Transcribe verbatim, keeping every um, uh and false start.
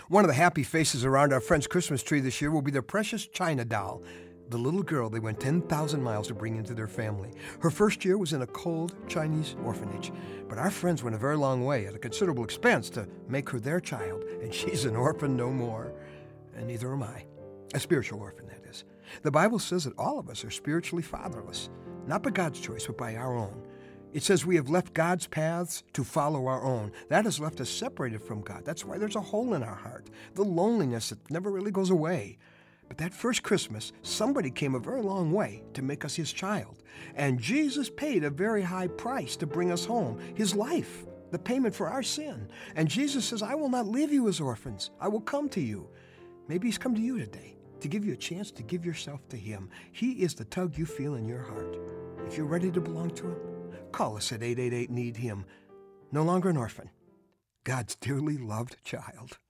One of the happy faces around our friend's Christmas tree this year will be their precious China doll, the little girl they went ten thousand miles to bring into their family. Her first year was in a cold Chinese orphanage, but our friends went a very long way at a considerable expense to make her their child, and she's an orphan no more. And neither am I. A spiritual orphan, that is. The Bible says that all of us are spiritually fatherless, not by God's choice, but by our own. It says we have left God's paths to follow our own. That has left us separated from God. That's why there's a hole in our heart, the loneliness that never really goes away. But that first Christmas, somebody came a very long way to make us his child. And Jesus paid a very high price to bring us home, his life, the payment for our sin. And Jesus says, I will not leave you as orphans. I will come to you. Maybe he's come to you today to give you a chance to give yourself to him. He is the tug you feel in your heart. If you're ready to belong to him, call us at eight eight eight, need him. No longer an orphan, God's dearly loved child.